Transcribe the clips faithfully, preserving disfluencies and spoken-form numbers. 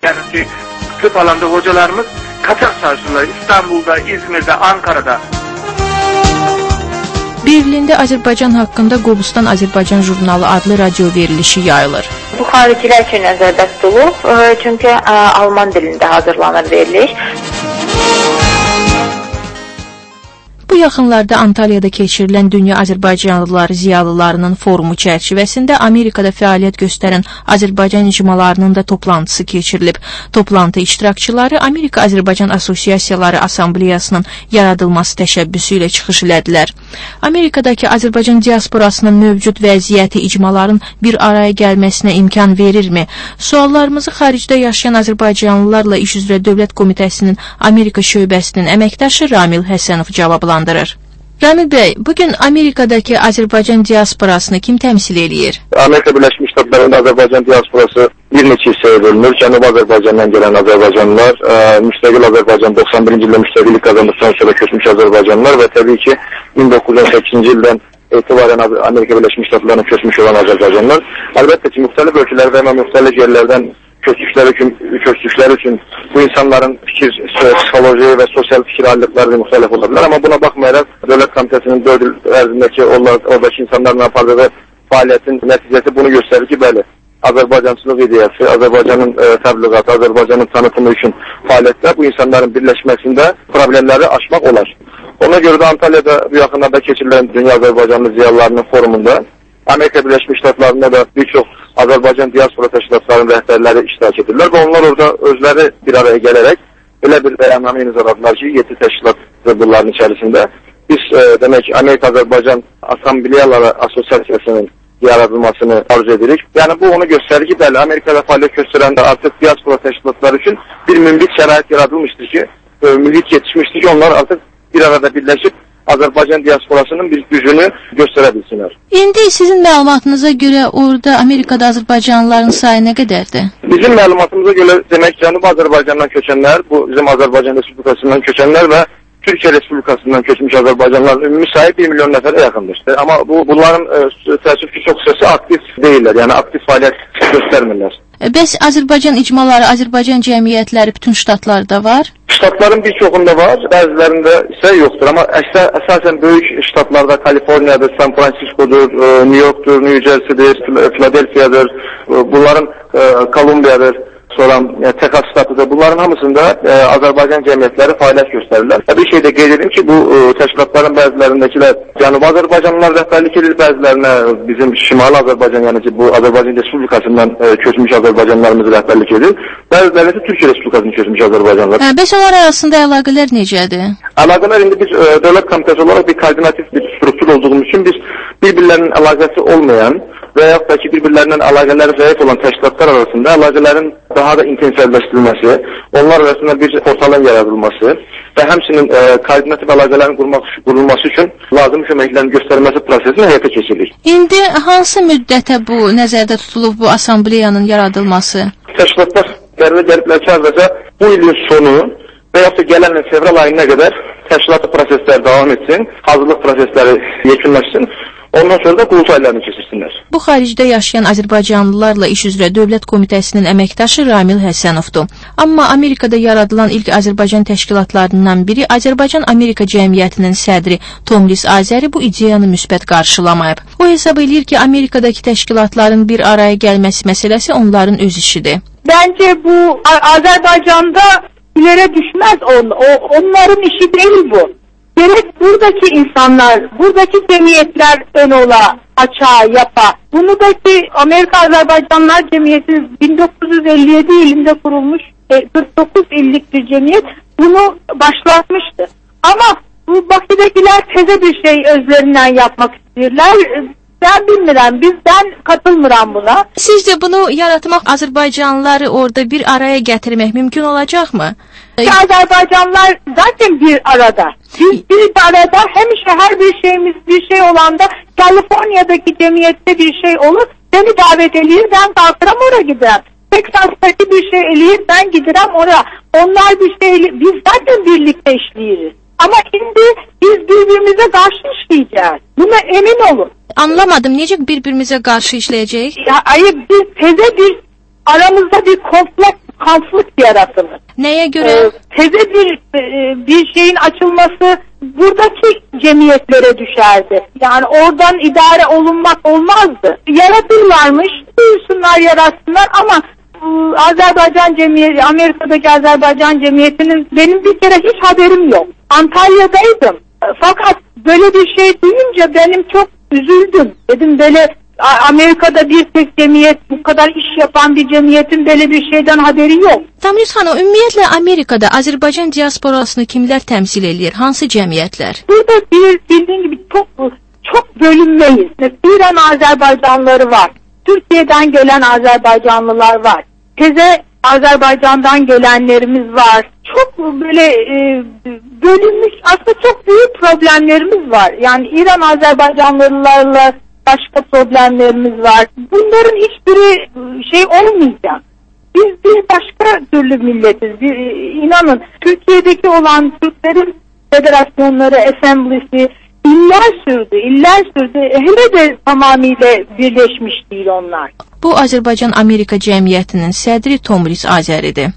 Kendisi tıp alanında hocalarımız kaçak çarşılar İstanbul'da, İzmir'de, Ankara'da. Berlində Azərbaycan haqqında Qobustan Azərbaycan jurnalı adlı radio verilişi yayılır. Bu xaricilər üçün nəzərdə tutulub, çünki Alman dilində hazırlanır veriliş. Bu yaxınlarda Antalya'da keçirilən Dünya Azərbaycanlıları ziyalılarının forumu çərçivəsində Amerikada fəaliyyət göstərən Azərbaycan icmalarının da toplantısı keçirilib. Toplantı iştirakçıları Amerika Azərbaycan Asosiasiyaları Assambleyasının yaradılması təşəbbüsü ilə çıxış elədilər. Amerikadakı Azərbaycan diasporasının mövcud vəziyyəti icmaların bir araya gəlməsinə imkan verirmi? Suallarımızı xaricdə yaşayan Azərbaycanlılarla İş üzrə Dövlət Komitəsinin Amerika şöbəsinin əməkdaşı Ramil Həsənov cavablandırır. Ramil bəy, bugün Amerikadakı Azərbaycan diasporasını kim təmsil eləyir? Amerika Birləşmiş Ştatlarında Azərbaycan diasporası bir neçə hissəyə bölünür. Cənub Azərbaycandan gələn Azərbaycanlılar, ə, müstəqil Azərbaycan doxsan birinci ildə müstəqillik qazandıqdan sonra köçmüş Azərbaycanlılar və təbii ki min doqquz yüz on səkkizinci ildən etibarən Amerika Birləşmiş Ştatlarına köçmüş olan Azərbaycanlılar. Əlbəttə ki, müxtəlif ölkələr və müxtəlif yerlərdən köçüşləri üçün, köçüşləri üçün bu insanların fikir, psixoloji və sosial fikir ayrılıqları müxtəlif ola bilər. Amma buna baxmayaraq Dövlət Komitəsinin dörd il ərzindəki oradakı insanlarla apardığı fəaliyyətin nəticəsi bunu göstərir ki, bəli, Azərbaycançılıq ideyası, Azərbaycanın e, təbliğatı, Azərbaycanın tanıtımı üçün fəaliyyətlər bu insanların birləşməsində problemləri aşmaq olar. Ona görə də Antalya'da bu yaxınlarda keçirilən Dünya Azərbaycanlı ziyalılarının forumunda Amerika Birləşmiş Ştatlarında da bir çox Azərbaycan diaspora təşkilatlarının rəhbərləri iştirak edirlər və onlar orada özləri bir araya gələrək elə bir bəyannamə imzaladılar ki, yeddi təşkilat bunların içərisində biz e, demək Amerika Azərbaycan Assambleyaları Asosiasiyasının yaradılmasını arzu edirik. Yəni bu onu göstərir ki, bəli, Amerikada fəaliyyət göstərəndə artıq diaspora təşkilatları üçün bir münbit şərait yaradılmışdır ki, e, mühit yetişmişdir ki, onlar artıq bir arada birləşib Azərbaycan diasporasının bir gücünü göstərə bilsinlər. İndi sizin məlumatınıza görə orada Amerikada Azərbaycanlıların sayı nə qədərdir? Bizim məlumatımıza görə demək Cənub Azərbaycandan köçənlər, bu bizim Azərbaycan Respublikasından köçənlər və Türkiyə Respublikasından köçmüş Azərbaycanlıların ümumi sayı bir milyon nəfərə yaxındır. Amma bu bunların e, təəssüf ki, çox hissəsi aktiv deyirlər, yəni aktiv fəaliyyət göstərmirlər. Bəs Azərbaycan icmaları, Azərbaycan cəmiyyətləri bütün ştatlarda var? Ştatların bir çoxunda var, bəzilərində isə yoxdur. Amma əsə, əsasən böyük ştatlarda Kaliforniyadır, San Francisco'dur, New York'dur, New Jersey'dir, Philadelphia'dır, bunların Kolumbiyadır, sonra yəni, Texas ştatıdır. Bunların hamısında e, Azərbaycan cəmiyyətləri fəaliyyət göstərirlər. Bir şey də qeyd edim ki, bu e, təşkilatların bəzilərindəkilər Cənubi Azərbaycanlılar rəhbərlik edir, bəzilərinə bizim Şimali Azərbaycan, yəni ki, bu Azərbaycan Respublikasından e, köçmüş Azərbaycanlılarımız rəhbərlik edir. Bəzilərinə isə Türkiyə Respublikasından köçmüş Azərbaycanlılar. Hə, bəs onlar arasında əlaqələr necədir? Əlaqələr indi biz e, Dövlət Komitəsi olaraq bir koordinativ bir struktur olduğumuz üçün biz bir-birlərinin əlaqəsi olmayan və yaxud da ki, bir-birlərindən əlaqələri zəif olan təşkilatlar arasında əlaqələrin daha da intensivləşdirilməsi, onlar arasında bir portalın yaradılması və həmçinin e, koordinativ əlaqələrin qurmaq, qurulması üçün lazım köməklərin göstərilməsi prosesini həyata keçirilir. İndi hansı müddətə bu nəzərdə tutulub bu assambleyanın yaradılması? Təşkilatlar qərarə gəliblər ki, əvvəlcə bu ilin sonu və yaxud da gələn il fevral ayına qədər təşkilatı proseslər davam etsin, hazırlıq prosesləri yekunlaşsın. Ondan sonra da qurultu aylarını keçirsinlər. Bu xaricdə yaşayan Azərbaycanlılarla İş üzrə Dövlət Komitəsinin əməkdaşı Ramil Həsənovdur. Amma Amerikada yaradılan ilk Azərbaycan təşkilatlarından biri Azərbaycan Amerika Cəmiyyətinin sədri Tomlis Azəri bu ideyanı müsbət qarşılamayıb. O hesab edir ki, Amerikadakı təşkilatların bir araya gəlməsi məsələsi onların öz işidir. Bence bu Azərbaycanda ileri düşmez on, o, onların işi değil bu. Gerek buradaki insanlar, buradaki cemiyetler ön ola, açığa, yapa. Bunu da ki Amerika Azerbaycanlılar Cemiyeti bin dokuz yüz elli yedi yılında kurulmuş kırk dokuz illik bir cemiyet bunu başlatmıştı. Ama bu Bakı'dakiler teze bir şey özlerinden yapmak istiyorlar. Ben bilmirəm, bizden katılmıram buna. Sizce bunu yaratmak Azerbaycanlıları orada bir araya getirmek mümkün olacak mı? Azerbaycanlılar zaten bir arada. Biz bir arada hemişe her bir şeyimiz bir şey olanda Kaliforniya'daki cemiyette bir şey olur. Beni davet edilir, ben kalkıram oraya giderim. Texas'taki bir şey eləyir, ben giderim oraya. Onlar bir şey eləyir, biz zaten birlikte işleyiriz. Ama şimdi biz birbirimize karşı işleyeceğiz. Buna emin olun. Anlamadım, necə bir-birimizə qarşı işləyəcəyik? Ya, hayır, biz teze bir aramızda bir kompleks konflikt yaratılır. Neye göre? Ee, teze bir e, bir şeyin açılması buradaki cemiyetlere düşerdi. Yani oradan idare olunmak olmazdı. Yaratırlarmış, buyursunlar yaratsınlar ama e, Azerbaycan Cemiyeti, Amerika'daki Azerbaycan Cemiyeti'nin benim bir kere hiç haberim yok. Antalya'daydım. E, fakat böyle bir şey duyunca benim çok üzüldüm. Dedim böyle Amerika'da bir tek cemiyet, bu kadar iş yapan bir cemiyetin böyle bir şeyden haberi yok. Tamriz xanım, ümumiyyətlə Amerikada Azərbaycan diasporasını kimlər təmsil eləyir? Hansı cəmiyyətlər? Burada bir, bildiğin gibi çok çok bölünmeyiz. İran Azerbaycanlıları var. Türkiye'den gelen Azerbaycanlılar var. Teze Azerbaycan'dan gelenlerimiz var. Çok böyle e, bölünmüş, aslında çok büyük problemlerimiz var. Yani İran Azerbaycanlılarla başka problemlerimiz var. Bunların hiçbiri şey olmayacak. Biz bir başka türlü milletiz. Bir, inanın Türkiye'deki olan Türklerin federasyonları, assemblisi iller sürdü, iller sürdü. Hele de tamamıyla birleşmiş değil onlar. Bu Azərbaycan-Amerika Cəmiyyətinin sədri Tomris Azəridir.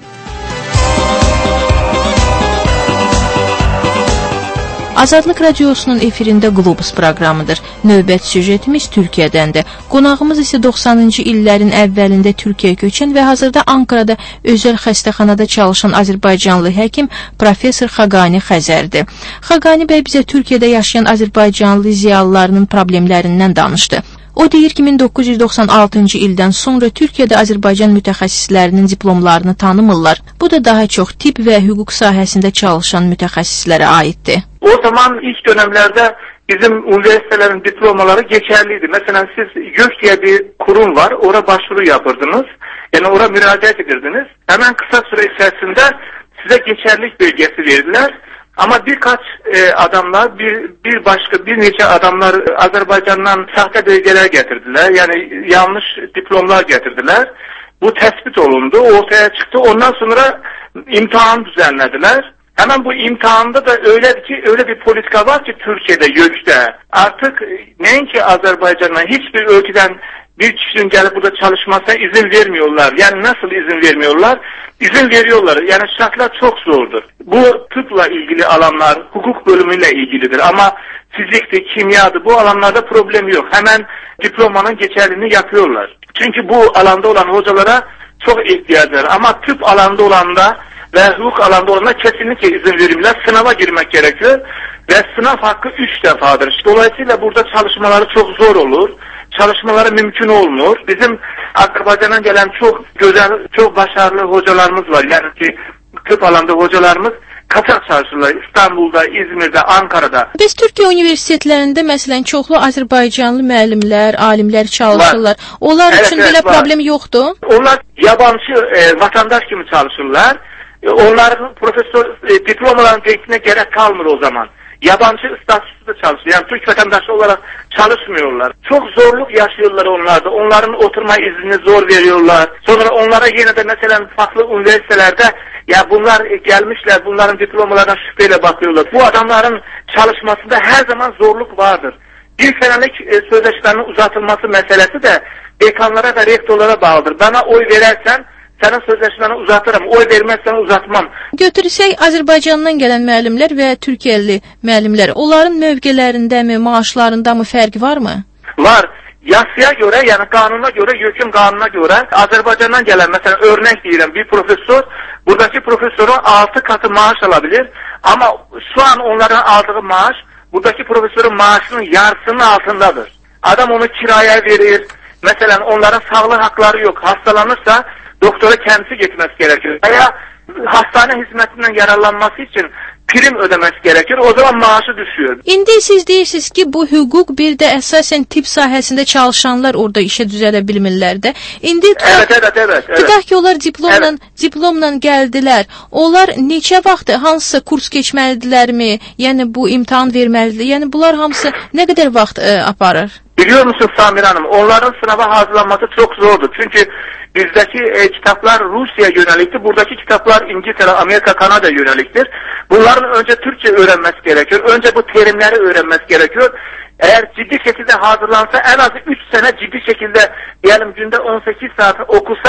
Azadlıq Radiosunun efirində Globus proqramıdır. Növbət süjetimiz Türkiyədəndir. Qonağımız isə doxsanıncı illərin əvvəlində Türkiyəyə köçən və hazırda Ankarada özəl xəstəxanada çalışan Azərbaycanlı həkim professor Xaqani Xəzərdir. Xaqani bəy bizə Türkiyədə yaşayan Azərbaycanlı ziyalılarının problemlərindən danışdı. O deyir ki, min doqquz yüz doxsan altıncı ildən sonra Türkiyədə Azərbaycan mütəxəssislərinin diplomlarını tanımırlar. Bu da daha çox tip və hüquq sahəsində çalışan mütəxəssislərə aiddir. O zaman ilk dönemlerde bizim üniversitelerin diplomaları geçerliydi. Mesela siz YÖK diye bir kurum var, oraya başvuru yapırdınız. Yani oraya müracaat edirdiniz. Hemen kısa süre içerisinde size geçerlilik belgesi verdiler. Ama birkaç e, adamlar, bir bir başka bir nice adamlar Azerbaycan'dan sahte belgeler getirdiler. Yani yanlış diplomlar getirdiler. Bu tespit olundu, ortaya çıktı. Ondan sonra imtihan düzenlediler. Hemen bu imtihanda da öyle ki öyle bir politika var ki Türkiye'de, YÖK'te artık neyin ki Azerbaycan'a hiçbir ülkeden bir kişinin gelip burada çalışmasına izin vermiyorlar. Yani nasıl izin vermiyorlar? İzin veriyorlar. Yani şartlar çok zordur. Bu tıpla ilgili alanlar hukuk bölümüyle ilgilidir ama fizikti, kimyadı bu alanlarda problem yok. Hemen diplomanın geçerliliğini yapıyorlar. Çünkü bu alanda olan hocalara çok ihtiyaçlar ama tıp alanda olanda ve hukuk alanda olana kesinlikle izin verirler. Sınava girmek gerekiyor ve sınav hakkı üç defadır. Dolayısıyla burada çalışmaları çok zor olur. Çalışmaları mümkün olmuyor. Bizim Azerbaycan'dan gelen çok güzel, çok başarılı hocalarımız var. Yani ki tıp alanda hocalarımız kaçak çalışırlar. İstanbul'da, İzmir'de, Ankara'da. Biz Türkiye üniversitetlərində məsələn çoxlu Azərbaycanlı müəllimlər, alimlər çalışırlar. Var. Onlar evet, için evet, belə var. Problem yoxdur. Onlar yabancı e, vatandaş gibi çalışırlar. E, onların profesör e, diplomaların tekniğine gerek kalmıyor o zaman. Yabancı statüsünde çalışıyor. Yani Türk vatandaşı olarak çalışmıyorlar. Çok zorluk yaşıyorlar onlarda. Onların oturma izni zor veriyorlar. Sonra onlara yine de mesela farklı üniversitelerde ya bunlar gelmişler, bunların diplomalarına şüpheyle bakıyorlar. Bu adamların çalışmasında her zaman zorluk vardır. Bir senelik e, sözleşmenin uzatılması meselesi de dekanlara ve rektörlere bağlıdır. Bana oy verersen senin sözleşmeni uzatırım, oy vermezsen uzatmam. Götürsək Azərbaycandan gələn müəllimlər və Türkiyəli müəllimlər, onların mövqelərindəmi, maaşlarındamı fərq varmı? Var. Yasaya göre, yani kanuna göre, YÖK'ün kanuna göre Azerbaycan'dan gelen mesela örnek diyelim bir profesör, buradaki profesörün altı katı maaş alabilir ama şu an onların aldığı maaş buradaki profesörün maaşının yarısının altındadır. Adam onu kiraya verir, mesela onların sağlık hakları yok, hastalanırsa doktora kendisi gitmesi gerekir veya hastane hizmetinden yararlanması için prim ödemesi gerekir. O zaman maaşı düşüyor. İndi siz deyirsiniz ki bu hüquq bir də əsasən tip sahəsində çalışanlar orada işə düzələ bilmirlər də. İndi evet, evet, evet, evet. Tutaq ki onlar diplomla, evet. diplomla gəldilər. Onlar neçə vaxt hansısa kurs keçməlidirlərmi? Yəni bu imtahan verməlidir. Yəni bunlar hamısı nə qədər vaxt ə, aparır? Biliyor musun Samir Hanım? Onların sınava hazırlanması çok zordur. Çünkü bizdeki e, kitaplar Rusya yöneliktir. Buradaki kitaplar İngiltere, Amerika, Kanada yöneliktir. Bunların önce Türkçe öğrenmesi gerekiyor. Önce bu terimleri öğrenmesi gerekiyor. Eğer ciddi şekilde hazırlansa en az üç sene ciddi şekilde diyelim günde on sekiz saat okusa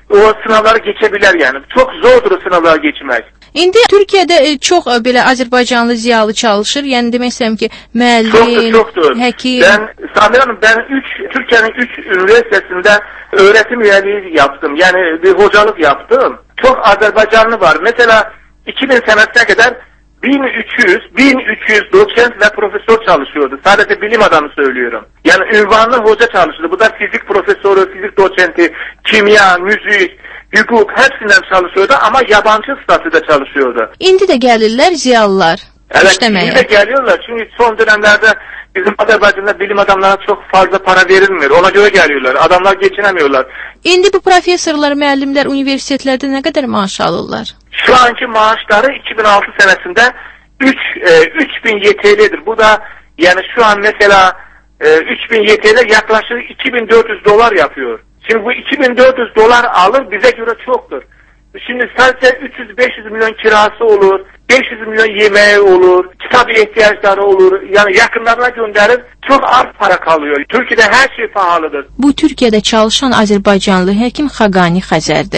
o sınavları geçebilir yani. Çok zordur o sınavları geçmek. İndi Türkiyədə çox belə Azərbaycanlı ziyalı çalışır. Yəni demək istəyirəm ki, müəllim, çoktur, çoktur. həkim. Ben Samir Hanım, ben üç Türkiye'nin üç üniversitesinde öğretim üyeliği yaptım. Yani bir hocalık yaptım. Çok Azerbaycanlı var. Mesela iki bin senesine kadar bin üç yüz doçent ve profesör çalışıyordu. Sadece bilim adamı söylüyorum. Yani ünvanlı hoca çalışıyordu. Bu da fizik profesörü, fizik doçenti, kimya, müzik, hukuk hepsinden çalışıyordu ama yabancı statüde çalışıyordu. İndi də gəlirlər ziyalılar. Evet, işləməyə. şimdi de geliyorlar. Çünkü son dönemlerde bizim Azerbaycan'da bilim adamlarına çok fazla para verilmiyor. Ona göre geliyorlar. Adamlar geçinemiyorlar. İndi bu professorlar, müəllimlər universitetlərdə nə qədər maaş alırlar? Şu anki maaşları iki bin altı senesinde üç bin Y T L'dir. Bu da yani şu an mesela üç bin Y T L yaklaşık iki bin dört yüz dolar yapıyor. Şimdi bu iki bin dört yüz dolar alır, bize göre çoktur. Şimdi sadece üç yüz beş yüz milyon kirası olur, beş yüz milyon yemeği olur, kitap ihtiyaçları olur. Yani yakınlarına gönderir, çok az para kalıyor. Türkiye'de her şey pahalıdır. Bu Türkiyədə çalışan Azərbaycanlı həkim Xaqani Xəzərdir.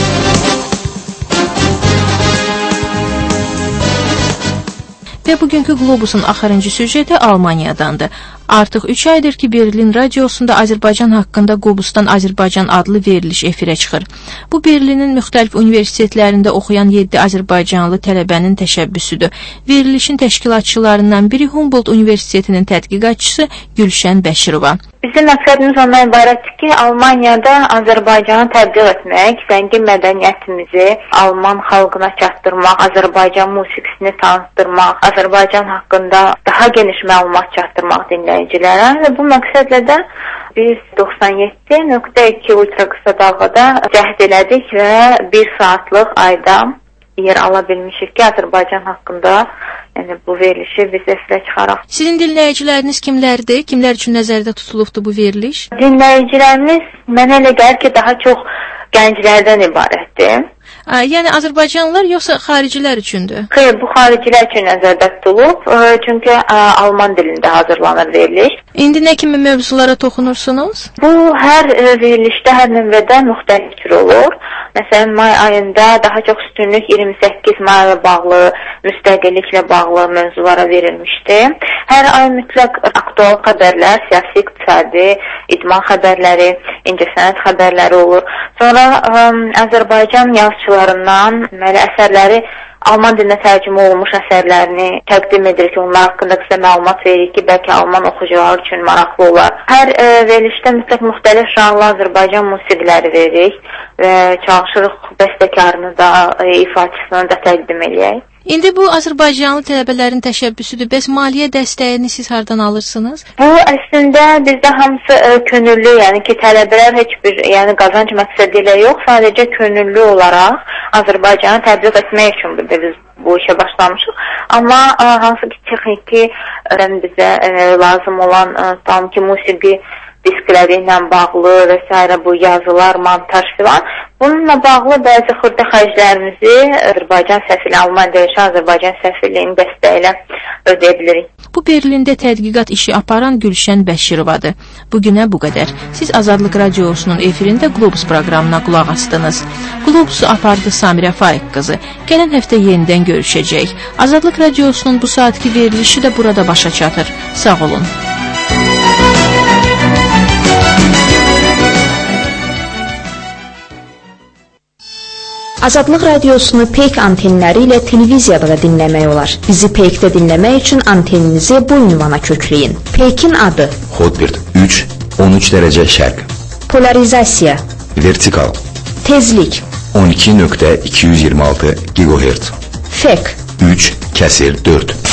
Və bugünkü Globusun axırıncı süjeti Almaniyadandır. Artıq üç aydır ki, Berlin radiosunda Azərbaycan haqqında Qobustan Azərbaycan adlı veriliş efirə çıxır. Bu, Berlinin müxtəlif universitetlərində oxuyan yeddi Azərbaycanlı tələbənin təşəbbüsüdür. Verilişin təşkilatçılarından biri Humboldt Universitetinin tədqiqatçısı Gülşən Bəşirova. Bizim məqsədimiz ondan ibarətdir ki, Almaniyada Azərbaycanı təbliğ etmək, zəngin mədəniyyətimizi Alman xalqına çatdırmaq, Azərbaycan musiqisini tanıtdırmaq, Azərbaycan haqqında daha geniş məlumat çatdırmaq dinləyicilərə və bu məqsədlə də biz doxsan yeddi nöqtə iki ultra qısa dalğada cəhd elədik və bir saatlıq ayda yer ala bilmişik ki, Azərbaycan haqqında yəni bu verilişi biz efirə çıxaraq. Sizin dinləyiciləriniz kimlərdir? Kimlər üçün nəzərdə tutulubdur bu veriliş? Dinləyicilərimiz mənə elə gəlir ki, daha çox gənclərdən ibarətdir. A, yəni Azərbaycanlılar yoxsa xaricilər üçündür? Xeyr, bu xaricilər üçün nəzərdə tutulub, çünki ə, Alman dilində hazırlanır veriliş. İndi nə kimi mövzulara toxunursunuz? Bu hər ə, verilişdə, hər növbədə müxtəlif tür olur. Məsələn, may ayında daha çox üstünlük iyirmi səkkiz mayla bağlı, müstəqilliklə bağlı mövzulara verilmişdi. Hər ay mütləq aktual xəbərlər, siyasi, iqtisadi, idman xəbərləri, incəsənət xəbərləri olur. Sonra ə, Azərbaycan yazıçılarından deməli əsərləri Alman dilinə tərcümə olunmuş əsərlərini təqdim edirik. Onlar haqqında qısa məlumat veririk ki, bəlkə Alman oxucular üçün maraqlı olar. Hər e, verilişdə mütləq müxtəlif janrlı Azərbaycan musiqiləri veririk və çalışırıq bəstəkarını da, e, ifaçısını da təqdim edək. İndi bu Azərbaycanlı tələbələrin təşəbbüsüdür. Bəs maliyyə dəstəyini siz hardan alırsınız? Bu əslində bizdə hamısı ə, könüllü, yəni ki, tələbələr heç bir yəni qazanc məqsədi ilə yox, sadəcə könüllü olaraq Azərbaycanı təbliğ etmək üçün burada biz bu işə başlamışıq. Amma ə, hansı ki, texniki ə, bizə ə, lazım olan ə, tam ki, musiqi diskləri ilə bağlı və s. bu yazılar, montaj filan. Bununla bağlı bəzi xırda xərclərimizi Azərbaycan səfirliyi, Almaniyada yaşayan Azərbaycan səfirliyinin dəstəyi ilə ödəyə bilirik. Bu Berlində tədqiqat işi aparan Gülşən Bəşirovadır. Bugünə bu qədər. Siz Azadlıq Radiosunun efirində Globus proqramına qulaq asdınız. Globusu apardı Samirə Faiq qızı. Gələn həftə yenidən görüşəcək. Azadlıq Radiosunun bu saatki verilişi də burada başa çatır. Sağ olun. Azadlıq Radiosunu Peyk antenləri ilə televiziyada da dinləmək olar. Bizi Peykdə dinləmək üçün anteninizi bu ünvana kökləyin. Peykin adı Hotbird üç on üç dərəcə şərq. Polarizasiya Vertikal Tezlik on iki nöqtə iki yüz iyirmi altı gigahertz. Fek üç kəsir dörd.